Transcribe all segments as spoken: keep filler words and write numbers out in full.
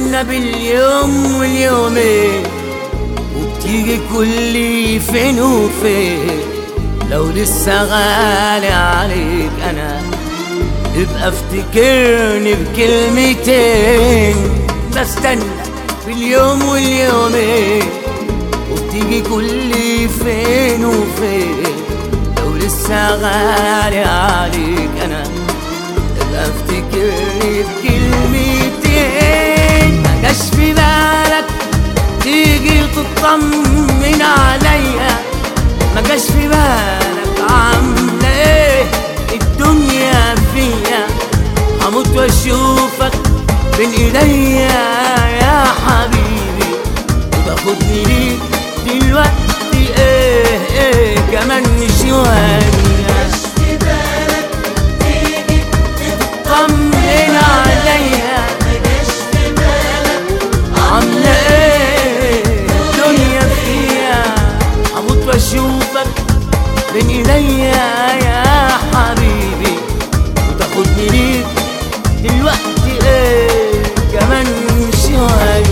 بستنى باليوم واليومين وبتيجي كل فين وفين. لو لسه غالي عليك انا ابقى افتكرني بكلمتين. بستنى باليوم واليومين وبتيجي كل فين وفين. لو لسه غالي عليك انا ابقى افتكرني بكلمتين. مجاش في بالك تيجي تطمن عليا، مجاش في بالك عامله ايه الدنيا فيا. هموت واشوفك بين ايديا يا حبيبي وتاخدني ليك دلوقتي ايه ايه كمان شويه. مجاش في بالك تيجي طمن عليا، مجاش في بالك عامله ايه الدنيا فيا. هموت واشوفك بين ايديا يا حبيبي وتاخدني ليك دلوقتي ايه كمان شويه.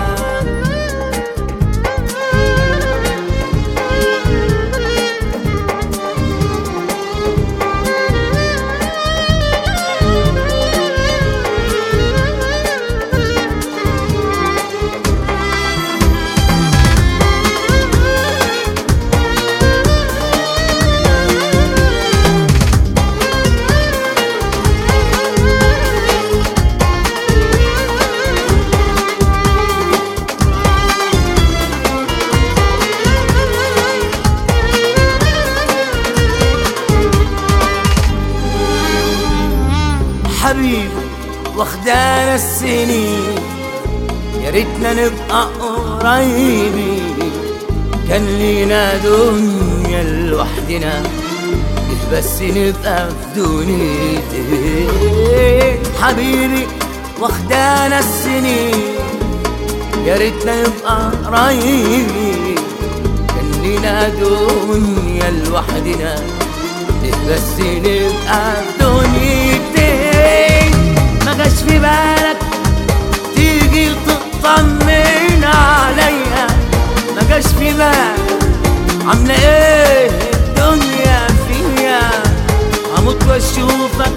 حبيبي واخدانا السنين يا ريتنا نبقى قريبين. كان لينا دنيا لوحدنا بس نبقى في دنيتين. حبيبي واخدانا السنين يا ريتنا نبقى قريبين. كان لينا دنيا لوحدنا بس نبقى في دنيتين. مجاش في بالك تيجي تطمن عليا، مجاش في بالك عامله ايه الدنيا فيا. هموت واشوفك